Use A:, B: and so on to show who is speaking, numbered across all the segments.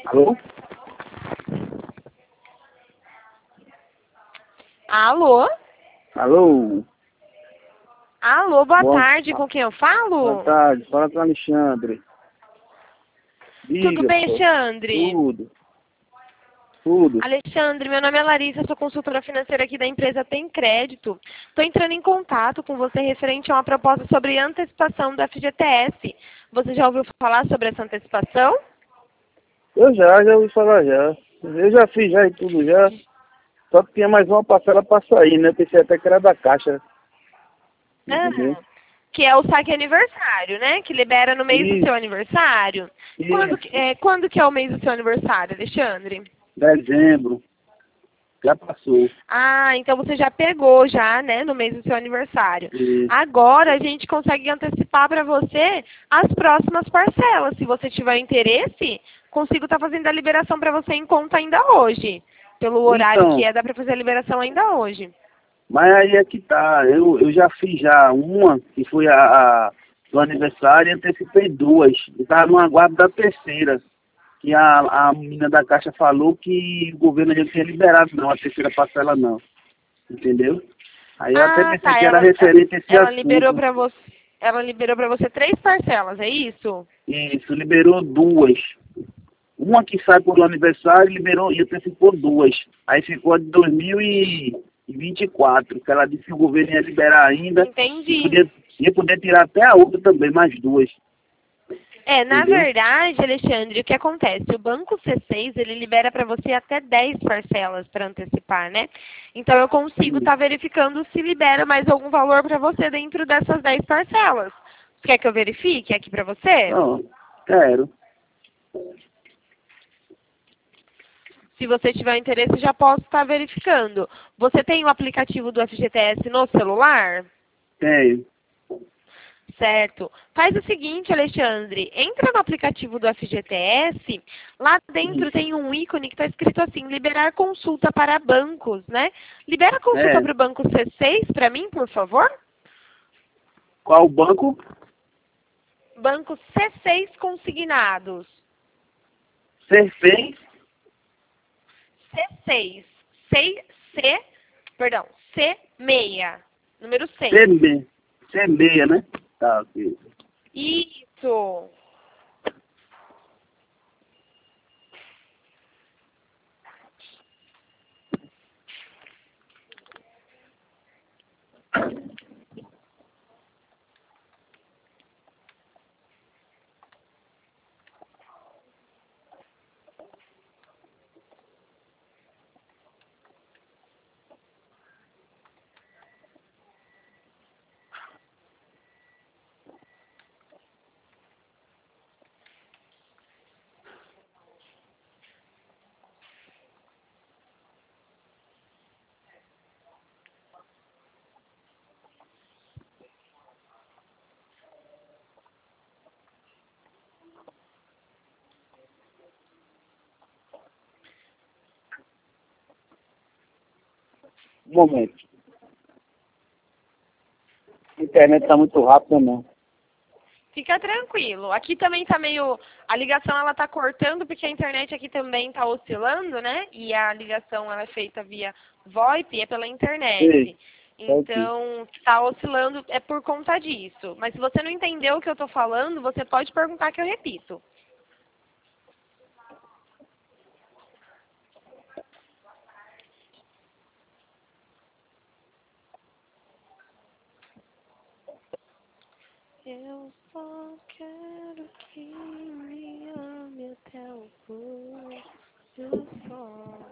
A: Alô?
B: Alô?
A: Alô?
B: Alô, boa
A: Boa,
B: tarde, com quem eu
A: boa
B: falo?
A: tarde, fala com o Alexandre.
B: Tudo
A: Diga,
B: bem,
A: pô.
B: Alexandre?
A: Tudo.
B: Alexandre, meu nome é Larissa, sou consultora financeira aqui da empresa Tem Crédito. Estou entrando em contato com você referente a uma proposta sobre antecipação do FGTS. Você já ouviu falar sobre essa antecipação?
A: Eu já ouvi falar já. Eu já fiz já e tudo já. Só que tinha mais uma parcela pra sair, né? Pensei até que era da Caixa. Entendeu?
B: Aham. Que é o saque aniversário, né? Que libera no mês do seu
A: Isso,
B: aniversário.
A: isso.
B: Quando que é o mês do seu aniversário, Alexandre?
A: Dezembro. Já passou.
B: Ah, então você já pegou já, né, no mês do seu aniversário.
A: Isso.
B: Agora a gente consegue antecipar para você as próximas parcelas. Se você tiver interesse, consigo estar fazendo a liberação para você em conta ainda hoje. Pelo horário que
A: Então,
B: é, dá para fazer a liberação ainda hoje.
A: mas aí é que tá. Eu já fiz já uma, que foi a do aniversário, e antecipei duas. Eu tava no aguardo da terceira. Que a menina da Caixa falou que o governo já tinha liberado não, a terceira parcela não. Entendeu? Aí eu até
B: Ah,
A: pensei
B: tá.
A: que era referente a esse
B: Ela liberou
A: assunto.
B: para você. Ela liberou para você 3 parcelas, é isso?
A: Isso, liberou duas. Uma que sai por aniversário, liberou e antecipou duas. Aí ficou a de 2024, que ela disse que o governo ia liberar ainda e
B: Entendi.
A: ia poder tirar até a outra também, mais duas.
B: Na
A: Entendeu?
B: verdade, Alexandre, o que acontece? O Banco C6, ele libera para você até 10 parcelas para antecipar, né? Então, eu consigo
A: Sim.
B: estar verificando se libera mais algum valor para você dentro dessas 10 parcelas. Você quer que eu verifique aqui para você?
A: Não, quero.
B: Se você tiver interesse, já posso estar verificando. Você tem o aplicativo do FGTS no celular?
A: Tenho.
B: Certo. Faz o seguinte, Alexandre, entra no aplicativo do FGTS, lá dentro
A: Isso.
B: tem um ícone que está escrito assim, liberar consulta para bancos, né? Libera a consulta
A: É.
B: para o banco C6 para mim, por favor.
A: Qual banco?
B: Banco C6 consignados.
A: Ser fez?
B: C6. C, perdão, C6. Número 6.
A: C6. C6, né? Tá, ok.
B: Isso.
A: Um momento. A internet tá muito rápida, não.
B: Fica tranquilo. Aqui também tá meio. A ligação ela tá cortando porque a internet aqui também tá oscilando, né? E a ligação ela é feita via VoIP, é pela
A: Ei,
B: internet.
A: tá aqui.
B: Então, tá oscilando é por conta disso. Mas se você não entendeu o que eu tô falando, você pode perguntar que eu repito. Eu só quero que me ame até o pôr do sol.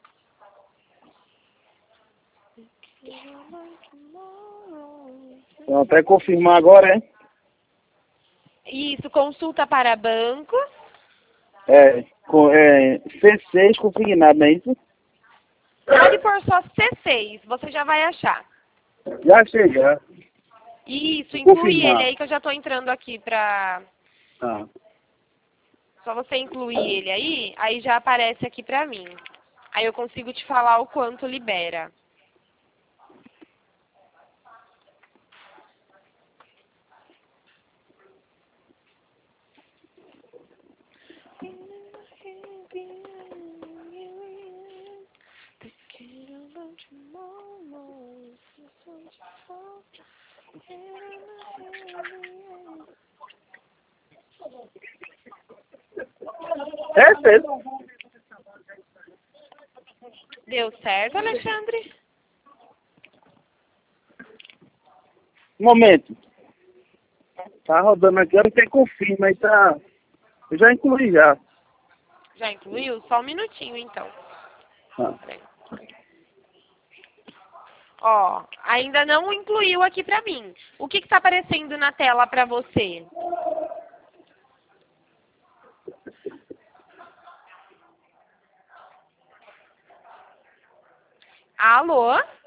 A: Então, até confirmar agora,
B: Isso, consulta para bancos.
A: C6 consignado, não é isso?
B: Pode pôr só C6, você já vai achar.
A: Já chegar.
B: Isso, inclui ele
A: Confirmar.
B: aí que eu já estou entrando aqui pra.
A: Tá.
B: Só você incluir ele aí já aparece aqui pra mim. Aí eu consigo te falar o quanto libera.
A: É sério.
B: Deu certo, Alexandre?
A: Um momento. Tá rodando aqui, eu não tenho confirma, aí tá. Eu já incluí já.
B: Já incluiu? Só um minutinho, então.
A: Tá.
B: Ó, ainda não incluiu aqui pra mim. O que está aparecendo na tela pra você? Alô?